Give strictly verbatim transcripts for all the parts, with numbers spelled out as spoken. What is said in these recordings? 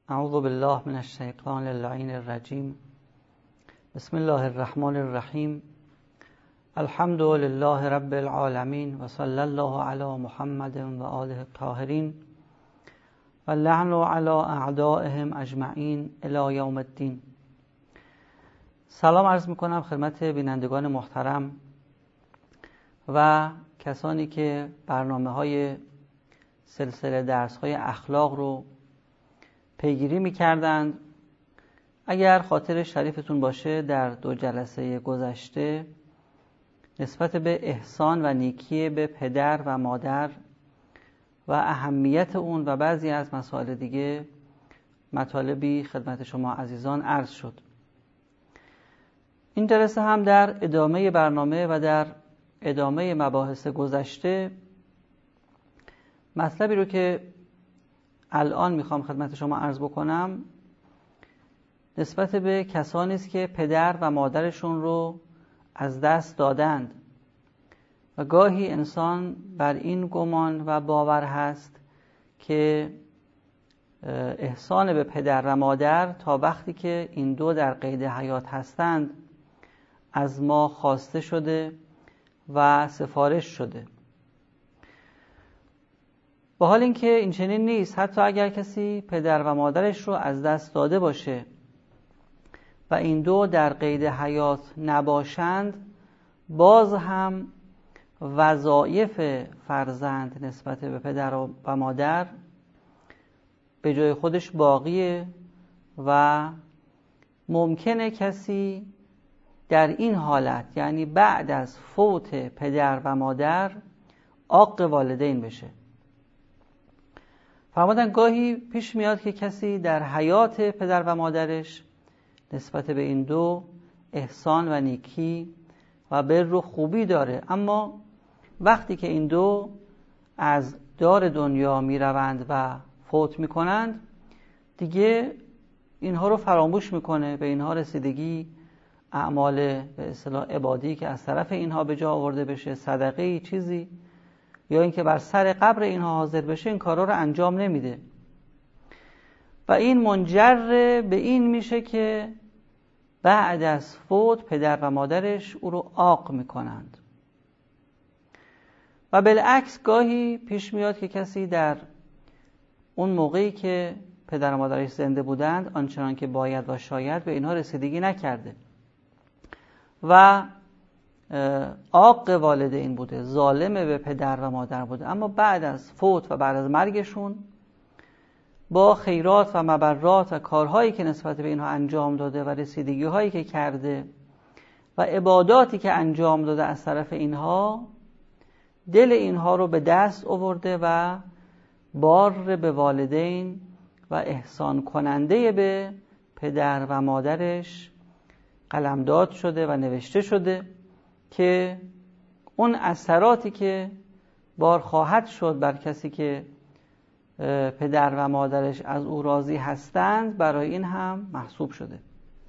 اعوذ بالله من الشیطان اللعین الرجیم. بسم الله الرحمن الرحیم. الحمد لله رب العالمین و صلی الله علی محمد و آله الطاهرین و اللعن علی اعدائهم اجمعین الی یوم الدین. سلام عرض میکنم خدمت بینندگان محترم و کسانی که برنامه های سلسله درس های اخلاق رو پیگیری میکردند. اگر خاطر شریفتون باشه در دو جلسه گذشته نسبت به احسان و نیکی به پدر و مادر و اهمیت اون و بعضی از مسائل دیگه مطالبی خدمت شما عزیزان عرض شد. این جلسه هم در ادامه برنامه و در ادامه مباحث گذشته مطلبی رو که الان میخوام خدمت شما عرض بکنم نسبت به کسانی است که پدر و مادرشون رو از دست دادند و گاهی انسان بر این گمان و باور هست که احسان به پدر و مادر تا وقتی که این دو در قید حیات هستند از ما خواسته شده و سفارش شده، با حال اینکه این چنین نیست. حتی اگر کسی پدر و مادرش رو از دست داده باشه و این دو در قید حیات نباشند، باز هم وظایف فرزند نسبت به پدر و مادر به جای خودش باقیه و ممکنه کسی در این حالت، یعنی بعد از فوت پدر و مادر، عاق والدین بشه. فرمودن گاهی پیش میاد که کسی در حیات پدر و مادرش نسبت به این دو احسان و نیکی و بر و خوبی داره، اما وقتی که این دو از دار دنیا می روند و فوت می کنند دیگه اینها رو فراموش میکنه، به اینها رسیدگی اعمال به اصطلاح عبادی که از طرف اینها به جا آورده بشه، صدقه چیزی یا اینکه بر سر قبر اینها حاضر بشه، این کارا رو انجام نمیده و این منجر به این میشه که بعد از فوت پدر و مادرش او رو عاق میکنند. و بالعکس گاهی پیش میاد که کسی در اون موقعی که پدر و مادرش زنده بودند آنچنان که باید و شاید به اینها رسیدگی نکرده و عاق والدین بوده، ظالم به پدر و مادر بوده، اما بعد از فوت و بعد از مرگشون با خیرات و مبرات و کارهایی که نسبت به اینها انجام داده و رسیدگی هایی که کرده و عباداتی که انجام داده از طرف اینها، دل اینها رو به دست آورده و بار به والدین و احسان کننده به پدر و مادرش قلمداد شده و نوشته شده که اون اثراتی که بار خواهد شد بر کسی که پدر و مادرش از او راضی هستند برای این هم محسوب شده.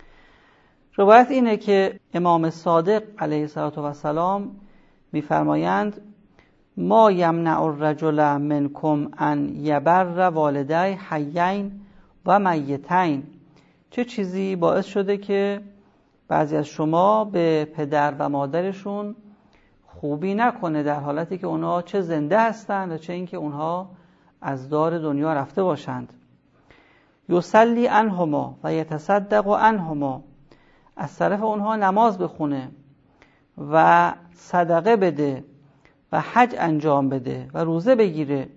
روایت اینه که امام صادق علیه السلام می‌فرمایند ما یمنع الرجل منکم ان یبر والدی حیین و میتین. چه چیزی باعث شده که بعضی از شما به پدر و مادرشون خوبی نکنه در حالتی که اونها چه زنده هستند و چه اینکه اونها از دار دنیا رفته باشند. یصلی عنهما و یتصدق عنهما، از طرف اونها نماز بخونه و صدقه بده و حج انجام بده و روزه بگیره.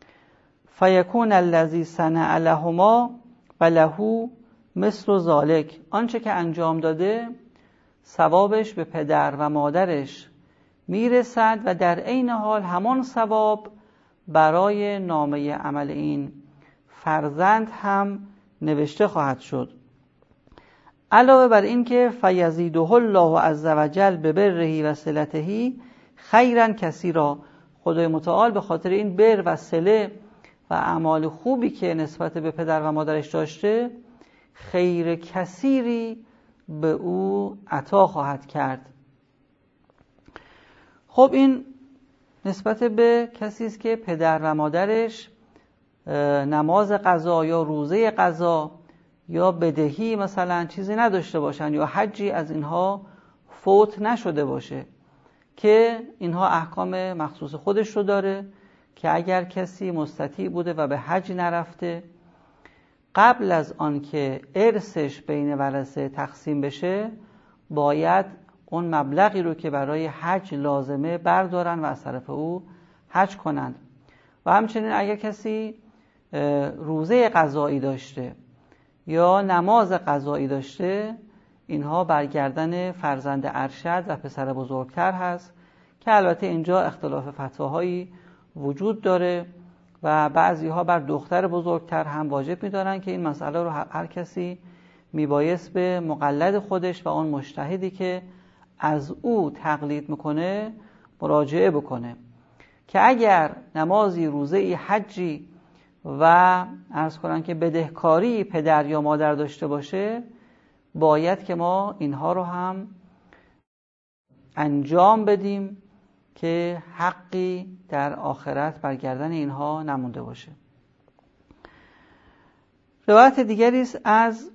فیکون الذی صنع لهما و له مثل ذالک، آنچه که انجام داده ثوابش به پدر و مادرش میرسد و در عین حال همان ثواب برای نامه عمل این فرزند هم نوشته خواهد شد. علاوه بر این که فیزیده الله عز وجل ببره و صلته خیرا کثیرا، خدای متعال به خاطر این بر و صله و اعمال خوبی که نسبت به پدر و مادرش داشته خیر کثیری به او عطا خواهد کرد. خب این نسبت به کسی است که پدر و مادرش نماز قضا یا روزه قضا یا بدهی مثلا چیزی نداشته باشن یا حجی از اینها فوت نشده باشه که اینها احکام مخصوص خودش رو داره که اگر کسی مستطیع بوده و به حج نرفته، قبل از آنکه ارثش بین ورثه تقسیم بشه باید اون مبلغی رو که برای حج لازمه بردارن و از طرف او حج کنند. و همچنین اگر کسی روزه قضایی داشته یا نماز قضایی داشته، اینها برگردن فرزند ارشد و پسر بزرگتر هست که البته اینجا اختلاف فتواهایی وجود داره و بعضی ها بر دختر بزرگتر هم واجب می‌دارن که این مسئله رو هر کسی میبایست به مقلد خودش و اون مجتهدی که از او تقلید میکنه مراجعه بکنه که اگر نمازی، روزه‌ای، حجی و عرض کنن که بدهکاری پدر یا مادر داشته باشه، باید که ما اینها رو هم انجام بدیم که حقی در آخرت برگردن اینها نمونده باشه. روایت دیگری است از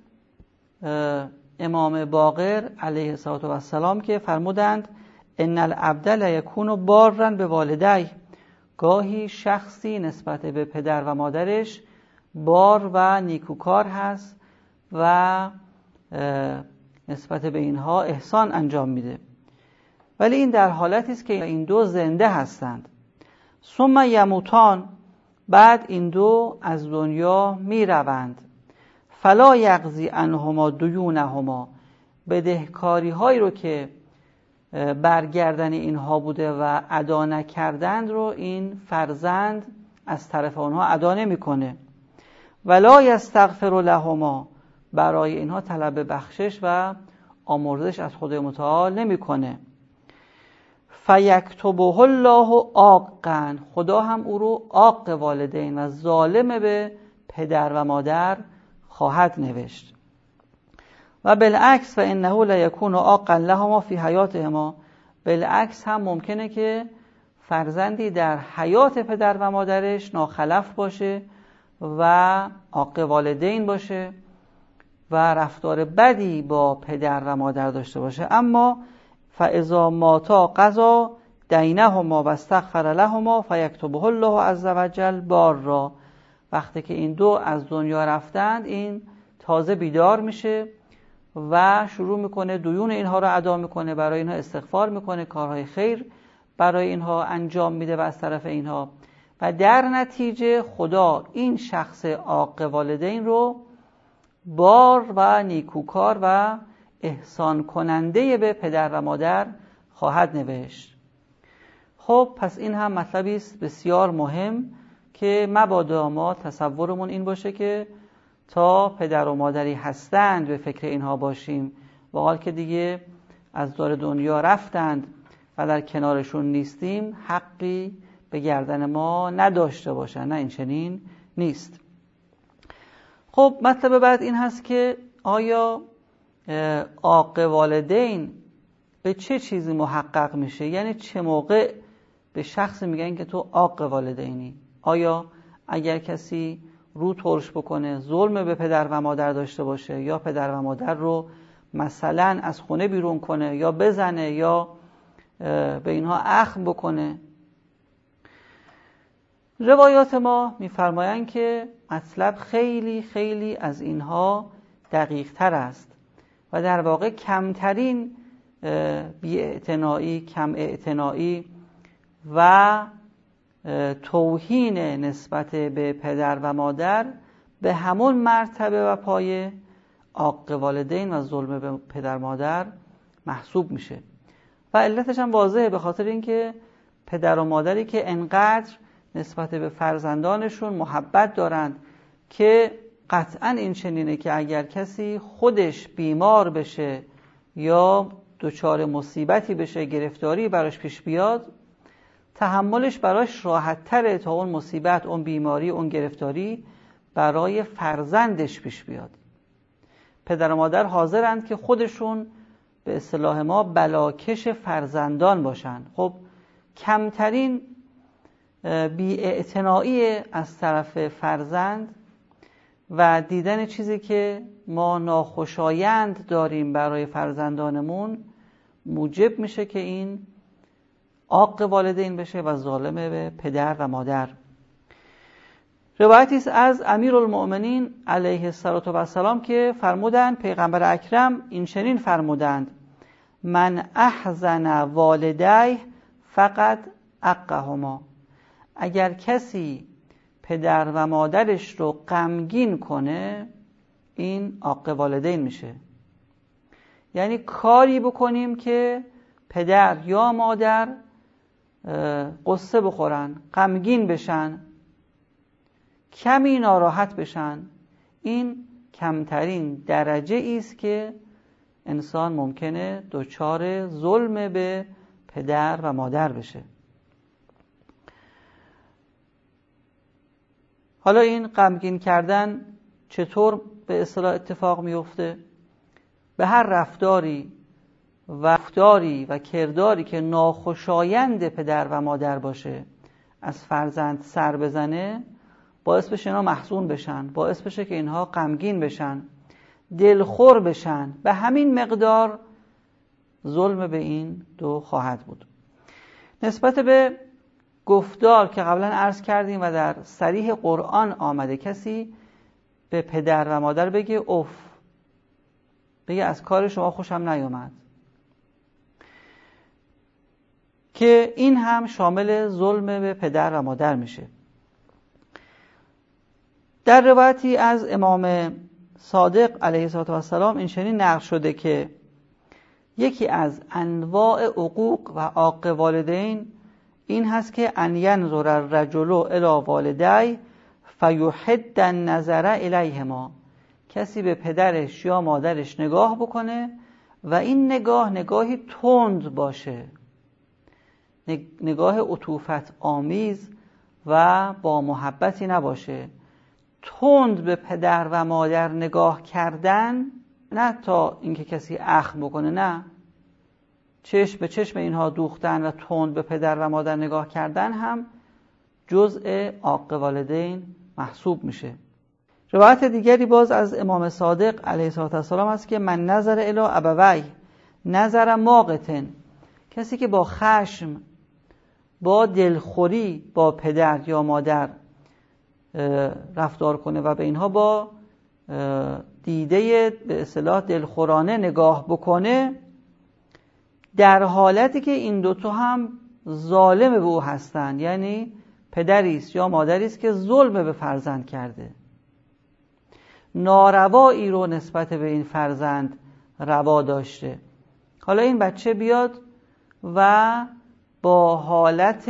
امام باقر علیه السلام که فرمودند ان العبد لیکون بارا به والدیه، گاهی شخصی نسبت به پدر و مادرش بار و نیکوکار هست و نسبت به اینها احسان انجام میده، ولی این در حالتی است که این دو زنده هستند. ثم یموتان، بعد این دو از دنیا می روند. فلا یقضی عنهما دیونهما، بدهکاری هایی رو که برگردن اینها بوده و ادا نکردند رو این فرزند از طرف اونها ادا نمی کنه. ولا یستغفر لهما، برای اینها طلب بخشش و آمرزش از خدای متعال نمی کنه. فیکتبه الله عاقا، خدا هم او رو عاق والدین و ظالم به پدر و مادر خواهد نوشت. و بالعکس فانه لیکون عاقا لهما فی حیاتهما، بالعکس هم ممکنه که فرزندی در حیات پدر و مادرش ناخلف باشه و عاق والدین باشه و رفتار بدی با پدر و مادر داشته باشه، اما فاذا ماتا قضا دینهما و استغفر لهما فیکتبه الله عز وجل بارا، وقتی که این دو از دنیا رفتند این تازه بیدار میشه و شروع میکنه دیون اینها رو ادا میکنه، برای اینها استغفار میکنه، کارهای خیر برای اینها انجام میده و از طرف اینها، و در نتیجه خدا این شخص عاق والدین رو بار و نیکوکار و احسان کننده به پدر و مادر خواهد نوشت. خب پس این هم مطلبی است بسیار مهم که مبادا ما تصورمون این باشه که تا پدر و مادری هستند به فکر اینها باشیم، و حال که دیگه از دور دنیا رفتند و در کنارشون نیستیم حقی به گردن ما نداشته باشند. نه، این چنین نیست. خب مطلب بعد این هست که آیا عاق والدین به چه چیزی محقق میشه؟ یعنی چه موقع به شخص میگن که تو عاق والدینی؟ آیا اگر کسی رو ترش بکنه، ظلم به پدر و مادر داشته باشه، یا پدر و مادر رو مثلا از خونه بیرون کنه یا بزنه یا به اینها اخم بکنه؟ روایات ما میفرمایند که مطلب خیلی خیلی از اینها دقیق تر است و در واقع کمترین بی‌اعتنایی، کم اعتنایی و توهین نسبت به پدر و مادر به همون مرتبه و پایه عاق والدین و ظلم به پدر مادر محسوب میشه. و علتش هم واضحه، به خاطر اینکه پدر و مادری که انقدر نسبت به فرزندانشون محبت دارند که قطعاً این چنینه که اگر کسی خودش بیمار بشه یا دچار مصیبتی بشه، گرفتاری براش پیش بیاد، تحملش براش راحت تره تا اون مصیبت، اون بیماری، اون گرفتاری برای فرزندش پیش بیاد. پدر و مادر حاضرند که خودشون به اصطلاح ما بلاکش فرزندان باشن. خب کمترین بی‌اعتنایی از طرف فرزند و دیدن چیزی که ما ناخوشایند داریم برای فرزندانمون موجب میشه که این عاق والدین بشه و ظالم به پدر و مادر. روایتی است از امیرالمؤمنین علیه السلام که فرمودند پیغمبر اکرم این چنین فرمودند: من احزن والدیه فقط عقهما. اگر کسی پدر و مادرش رو غمگین کنه این عاق والدین میشه. یعنی کاری بکنیم که پدر یا مادر قصه بخورن، غمگین بشن، کمی ناراحت بشن، این کمترین درجه است که انسان ممکنه دچار ظلم به پدر و مادر بشه. حالا این غمگین کردن چطور به اصطلاح اتفاق میفته؟ به هر رفتاری و رفتاری و کرداری که ناخوشایند پدر و مادر باشه از فرزند سر بزنه باعث بشه اینا محزون بشن، باعث بشه که اینها غمگین بشن، دلخور بشن. به همین مقدار ظلم به این دو خواهد بود. نسبت به گفتار که قبلا عرض کردیم و در صریح قرآن آمده، کسی به پدر و مادر بگه اوف، بگه از کار شما خوشم نیامد، که این هم شامل ظلم به پدر و مادر میشه. در روایتی از امام صادق علیه السلام این چنین نقل شده که یکی از انواع عقوق و عاق والدین این هست که ان ینظر الرجل الی والدیه فیحد النظر الیهما. کسی به پدرش یا مادرش نگاه بکنه و این نگاه نگاهی تند باشه، نگاه عطوفت آمیز و با محبتی نباشه. تند به پدر و مادر نگاه کردن، نه تا اینکه کسی اخم بکنه، نه، چشم به چشم اینها دوختن و تند به پدر و مادر نگاه کردن هم جزء عاق والدین محسوب میشه. روایت دیگری باز از امام صادق علیه السلام است که من نظر الی ابویه نظر ماقتن. کسی که با خشم، با دلخوری با پدر یا مادر رفتار کنه و به اینها با دیده به اصطلاح دلخورانه نگاه بکنه، در حالتی که این دوتا هم ظالم به او هستند، یعنی پدری است یا مادری است که ظلم به فرزند کرده، ناروایی رو نسبت به این فرزند روا داشته. حالا این بچه بیاد و با حالت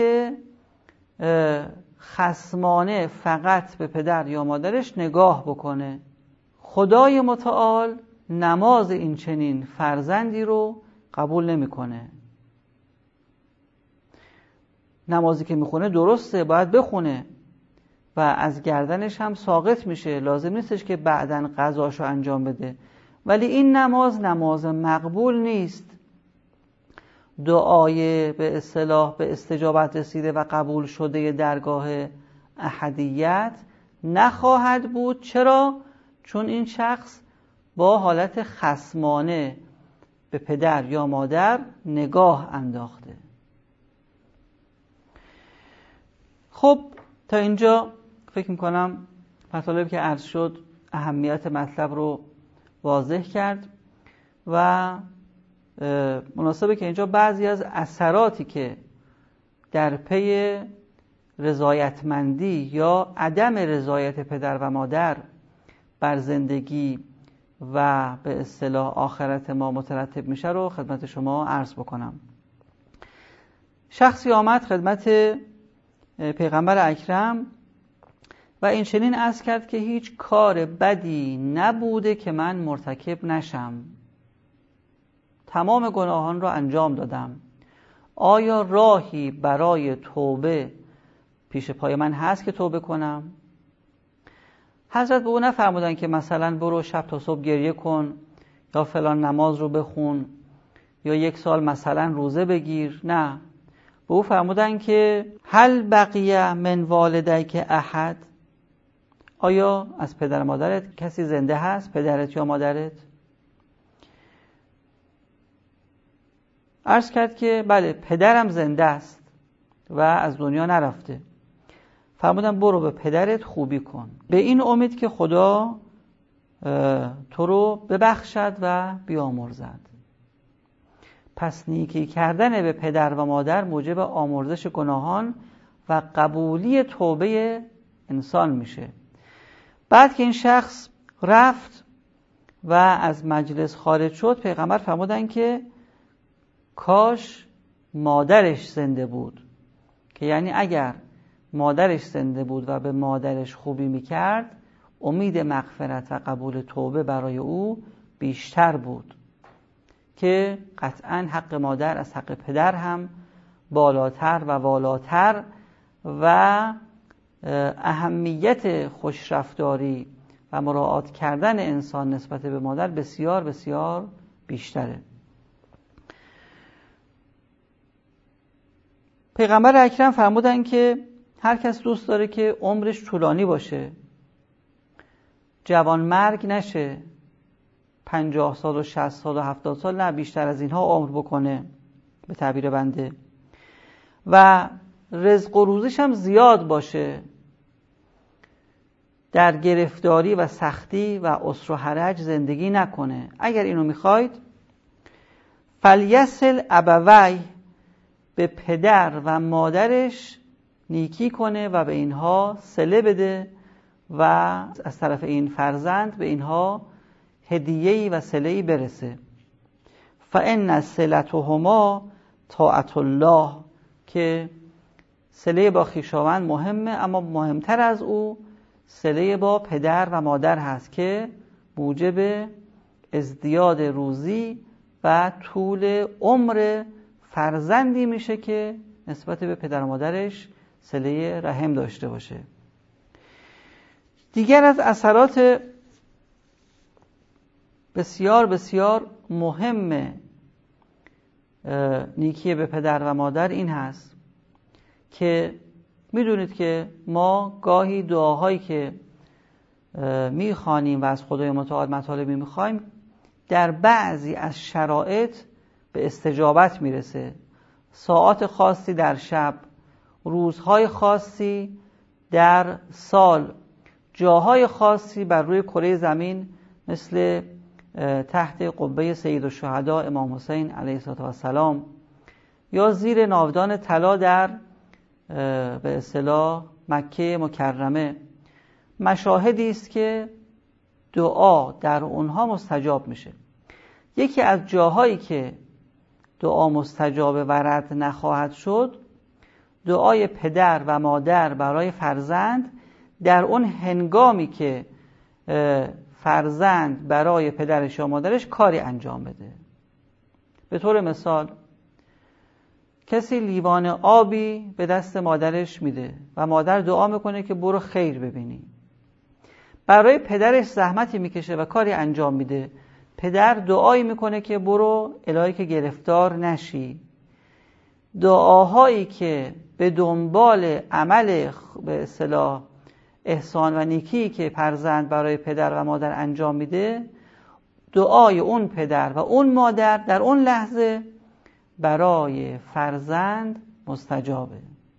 خصمانه فقط به پدر یا مادرش نگاه بکنه، خدای متعال نماز این چنین فرزندی رو قبول نمیکنه. نمازی که میخونه درسته، باید بخونه و از گردنش هم ساقط میشه، لازم نیستش که بعداً قضاشو انجام بده، ولی این نماز نماز مقبول نیست. دعای به اصطلاح به استجابت رسیده و قبول شده درگاه احدیت نخواهد بود. چرا؟ چون این شخص با حالت خصمانه به پدر یا مادر نگاه انداخته. خب تا اینجا فکر میکنم مطالبی که عرض شد اهمیت مطلب رو واضح کرد و مناسبه که اینجا بعضی از اثراتی که در پی رضایتمندی یا عدم رضایت پدر و مادر بر زندگی و به اصطلاح آخرت ما مترتب میشه رو خدمت شما عرض بکنم. شخصی آمد خدمت پیغمبر اکرم و این چنین عرض کرد که هیچ کار بدی نبوده که من مرتکب نشم، تمام گناهان را انجام دادم، آیا راهی برای توبه پیش پای من هست که توبه کنم؟ حضرت به او نفرمودن که مثلا برو شب تا صبح گریه کن یا فلان نماز رو بخون یا یک سال مثلا روزه بگیر، نه، به او فرمودن که هل بقیه من والدیک احد، آیا از پدر و مادرت کسی زنده هست، پدرت یا مادرت؟ عرض کرد که بله پدرم زنده است و از دنیا نرفته. فرمودن برو به پدرت خوبی کن، به این امید که خدا تو رو ببخشد و بیامرزد. پس نیکی کردن به پدر و مادر موجب آمرزش گناهان و قبولی توبه انسان میشه. بعد که این شخص رفت و از مجلس خارج شد، پیغمبر فرمودن که کاش مادرش زنده بود، که یعنی اگر مادرش زنده بود و به مادرش خوبی میکرد، امید مغفرت و قبول توبه برای او بیشتر بود، که قطعا حق مادر از حق پدر هم بالاتر و والاتر و اهمیت خوشرفتاری و مراعات کردن انسان نسبت به مادر بسیار بسیار بیشتره. پیغمبر اکرم فرمودن که هر کس دوست داره که عمرش طولانی باشه، جوان مرگ نشه، پنجاه سال و شصت سال و هفتاد سال، نه بیشتر از اینها عمر بکنه به تعبیر بنده، و رزق و روزش هم زیاد باشه، در گرفتاری و سختی و عسر و حرج زندگی نکنه. اگر اینو میخواید فلیصل ابویه، به پدر و مادرش نیکی کنه و به اینها صله بده و از طرف این فرزند به اینها هدیه‌ای و صله‌ای برسه. فإن صلتهما طاعت الله، که صله با خویشاوند مهمه، اما مهمتر از او صله با پدر و مادر هست که موجب ازدیاد روزی و طول عمر فرزندی میشه که نسبت به پدر و مادرش صله رحم داشته باشه. دیگر از اثرات بسیار بسیار مهم نیکی به پدر و مادر این هست که میدونید که ما گاهی دعاهایی که میخوانیم و از خدای متعال مطالبی میخوایم در بعضی از شرایط به استجابت میرسه. ساعات خاصی در شب، روزهای خاصی در سال، جاهای خاصی بر روی کره زمین مثل تحت قبه سید الشهدا امام حسین علیه السلام، یا زیر ناودان طلا در به اصطلاح مکه مکرمه، مشاهدی است که دعا در اونها مستجاب میشه. یکی از جاهایی که دعا مستجاب و رد نخواهد شد، دعای پدر و مادر برای فرزند در اون هنگامی که فرزند برای پدرش یا مادرش کاری انجام بده. به طور مثال کسی لیوان آبی به دست مادرش میده و مادر دعا میکنه که برو خیر ببینی. برای پدرش زحمتی میکشه و کاری انجام میده، پدر دعایی میکنه که برو الهی که گرفتار نشی. دعاهایی که به دنبال عمل به اصطلاح احسان و نیکی که فرزند برای پدر و مادر انجام میده، دعای اون پدر و اون مادر در اون لحظه برای فرزند مستجابه.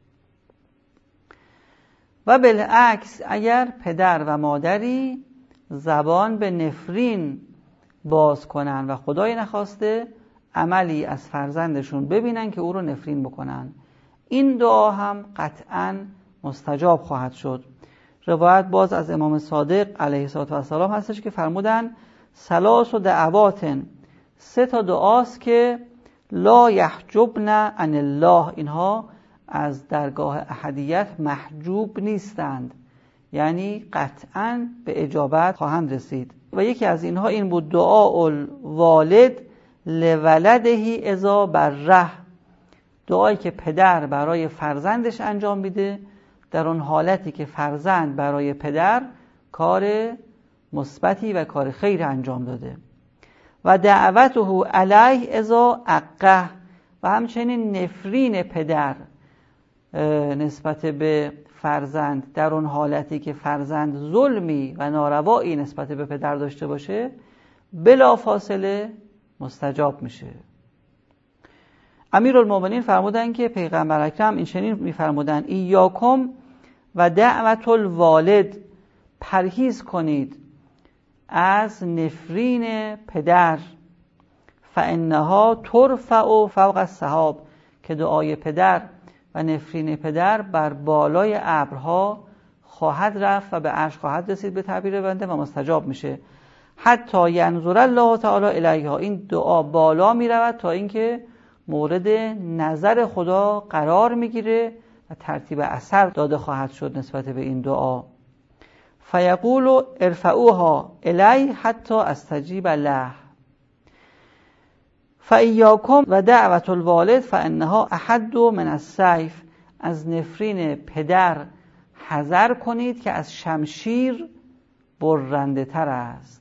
و بالعکس اگر پدر و مادری زبان به نفرین باز کنن و خدای نخواسته عملی از فرزندشون ببینن که او رو نفرین بکنن، این دعا هم قطعاً مستجاب خواهد شد. روایت باز از امام صادق علیه السلام هستش که فرمودن ثلاث دعوات، سه تا دعاست که لا یحجبن عن الله، اینها از درگاه احدیت محجوب نیستند، یعنی قطعاً به اجابت خواهند رسید. و یکی از اینها این بود دعاء الوالد لولده اذا بره، دعایی که پدر برای فرزندش انجام میده در اون حالتی که فرزند برای پدر کار مثبتی و کار خیر انجام داده. و دعوته علیه اذا عقه، و همچنین نفرین پدر نسبت به فرزند در اون حالتی که فرزند ظلمی و ناروایی نسبت به پدر داشته باشه بلا فاصله مستجاب میشه. امیرالمومنین فرمودن که پیغمبر اکرم این چنین میفرمودن ایاکم و دعوت الوالد، پرهیز کنید از نفرین پدر، فانها ترفع فوق السحاب، که دعای پدر و نفرین پدر بر بالای ابرها خواهد رفت و به عرش خواهد رسید به تعبیر بنده و مستجاب میشه. حتی ینظر الله تعالی الیها، این دعا بالا میرود تا اینکه مورد نظر خدا قرار میگیره و ترتیب اثر داده خواهد شد نسبت به این دعا. فیقول ارفعوها الی حتی استجیب له فایاکم و دعوت الوالد فانها احد من السیف، از نفرین پدر حذر کنید که از شمشیر برنده تر است.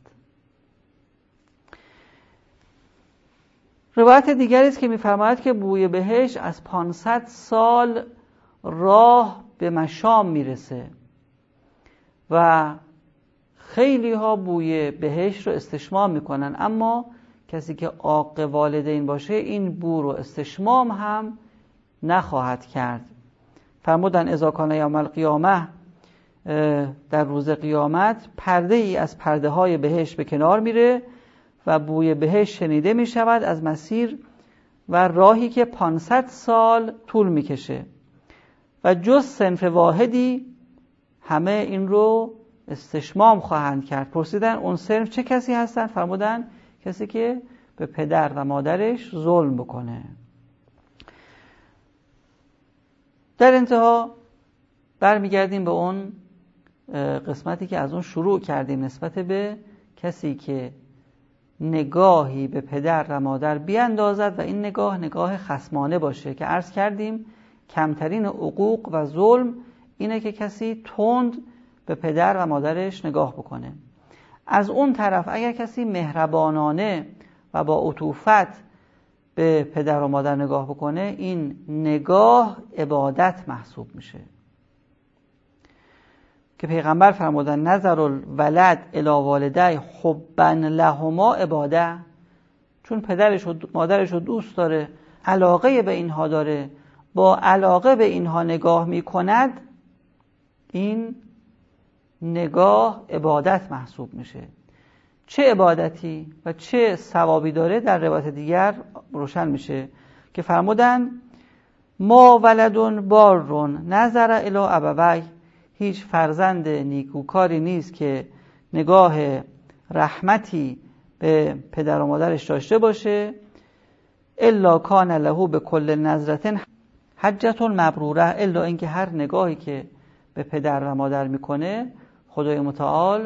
روایت دیگری است که می‌فرماید که بوی بهشت از پانصد سال راه به مشام میرسه و خیلی ها بوی بهشت رو استشمام میکنن، اما کسی که عاق والدین باشه این بو رو استشمام هم نخواهد کرد. فرمودن اذا کان یوم القیامه، در روز قیامت پرده ای از پرده های بهشت به کنار میره و بوی بهشت شنیده میشود از مسیر و راهی که پانصد سال طول میکشه و جز صنف واحدی همه این رو استشمام خواهند کرد. پرسیدن اون صنف چه کسی هستن؟ فرمودن کسی که به پدر و مادرش ظلم بکنه. در انتها برمیگردیم به اون قسمتی که از اون شروع کردیم نسبت به کسی که نگاهی به پدر و مادر بیاندازد و این نگاه نگاه خصمانه باشه، که عرض کردیم کمترین عقوق و ظلم اینه که کسی تند به پدر و مادرش نگاه بکنه. از اون طرف اگر کسی مهربانانه و با عطوفت به پدر و مادر نگاه بکنه، این نگاه عبادت محسوب میشه، که پیغمبر فرمودن نظر الولد الی والدی حبا لهما عباده، چون پدرش و مادرش رو دوست داره، علاقه به اینها داره، با علاقه به اینها نگاه میکند، این نگاه عبادت محسوب میشه. چه عبادتی و چه ثوابی داره در روایت دیگر روشن میشه که فرمودن ما ولدون بارون نظر الی ابوی، هیچ فرزند نیکوکاری نیست که نگاه رحمتی به پدر و مادرش داشته باشه، الا کان له به کل نظرة حجة مبروره، الا اینکه هر نگاهی که به پدر و مادر میکنه خدای متعال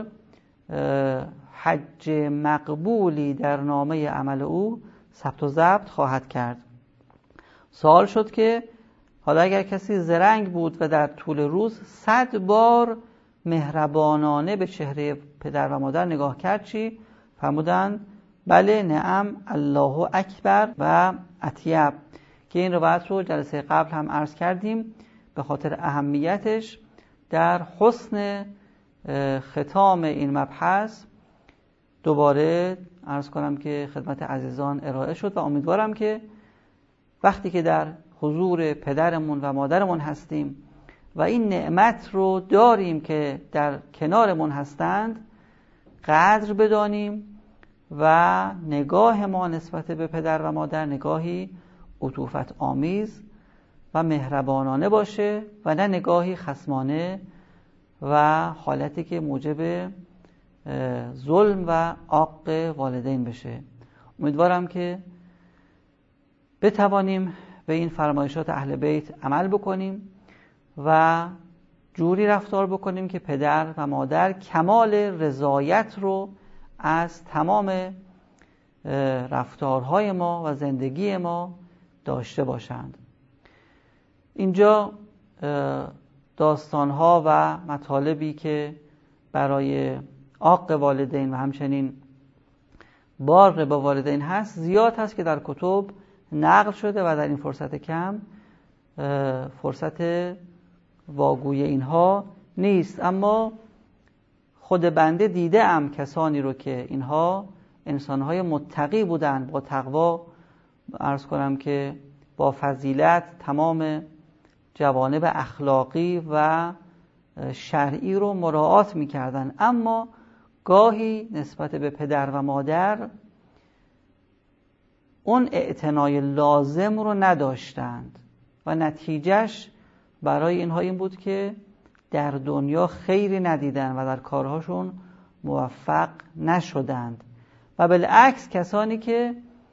حج مقبولی در نامه عمل او ثبت و ضبط خواهد کرد. سوال شد که حالا اگر کسی زرنگ بود و در طول روز صد بار مهربانانه به چهره پدر و مادر نگاه کرد چی؟ فرمودن بله نعم الله اکبر و اطیب، که این روایت رو جلسه قبل هم عرض کردیم به خاطر اهمیتش در حسن ختام این مبحث دوباره عرض کنم که خدمت عزیزان ارائه شد و امیدوارم که وقتی که در حضور پدرمون و مادرمون هستیم و این نعمت رو داریم که در کنارمون هستند قدر بدانیم و نگاه ما نسبت به پدر و مادر نگاهی عطوفت آمیز و مهربانانه باشه و نه نگاهی خصمانه و حالتی که موجب ظلم و عاق والدین بشه. امیدوارم که بتوانیم به این فرمایشات اهل بیت عمل بکنیم و جوری رفتار بکنیم که پدر و مادر کمال رضایت رو از تمام رفتارهای ما و زندگی ما داشته باشند. اینجا داستانها و مطالبی که برای عاق والدین و همچنین بار با والدین هست زیاد هست که در کتب نقل شده و در این فرصت کم فرصت واگوی اینها نیست. اما خود بنده دیده ام کسانی رو که اینها انسانهای متقی بودند، با تقوا، عرض کنم که با فضیلت تمام جوانب اخلاقی و شرعی رو مراعات می‌کردند، اما گاهی نسبت به پدر و مادر اون اعتنای لازم رو نداشتند و نتیجهش برای اینها این بود که در دنیا خیری ندیدن و در کارهاشون موفق نشدند. و بالعکس کسانی که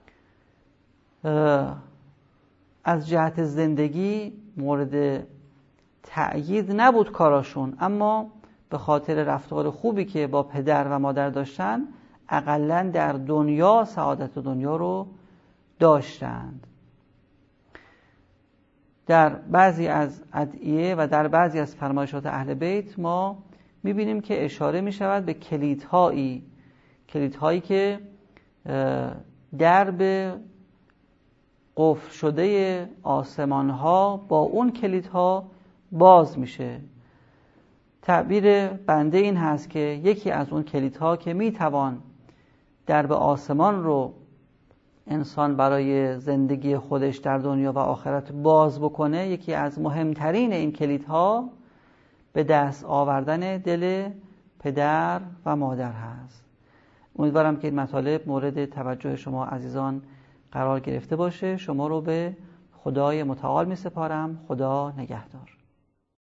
از جهت زندگی مورد تأیید نبود کاراشون، اما به خاطر رفتار خوبی که با پدر و مادر داشتن اقلن در دنیا سعادت دنیا رو داشتند. در بعضی از ادعیه و در بعضی از فرمایشات اهل بیت ما میبینیم که اشاره میشود به کلیدهایی کلیدهایی که درب قفل شده آسمان ها با اون کلیدها باز میشه. تعبیر بنده این هست که یکی از اون کلیدها که میتوان درب آسمان رو انسان برای زندگی خودش در دنیا و آخرت باز بکنه، یکی از مهمترین این کلیدها به دست آوردن دل پدر و مادر هست. امیدوارم که این مطالب مورد توجه شما عزیزان قرار گرفته باشه. شما رو به خدای متعال می سپارم. خدا نگهدار.